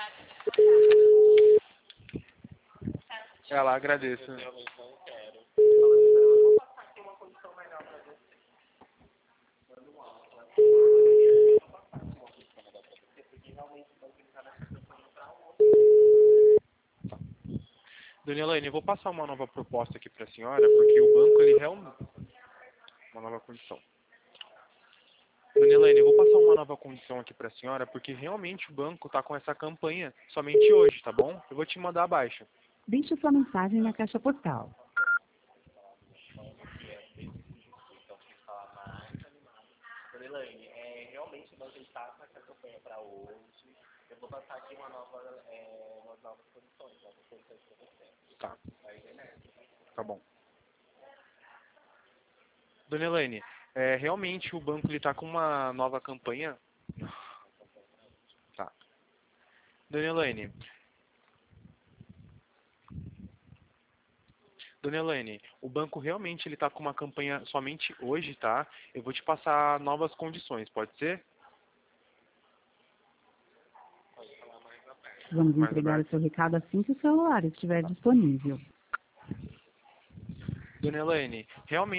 Ela agradeço. Dona Elaine, eu vou passar uma nova proposta aqui para a senhora, porque o banco, ele realmente... Uma nova condição. Dona Elaine, eu vou passar uma nova condição aqui para a senhora, porque realmente o banco está com essa campanha somente hoje, tá bom? Eu vou te mandar abaixo. Deixe sua mensagem na caixa postal. Dona Elaine, realmente o banco está com essa campanha para hoje. Eu vou passar aqui umas novas condições para você. Tá. Tá bom. Dona Elaine, realmente o banco ele tá com uma nova campanha. Tá. Dona Elaine. Dona Elaine, o banco realmente ele tá com uma campanha somente hoje, tá? Eu vou te passar novas condições, pode ser? Vamos entregar o seu recado assim que o celular estiver disponível. Dona Elaine, realmente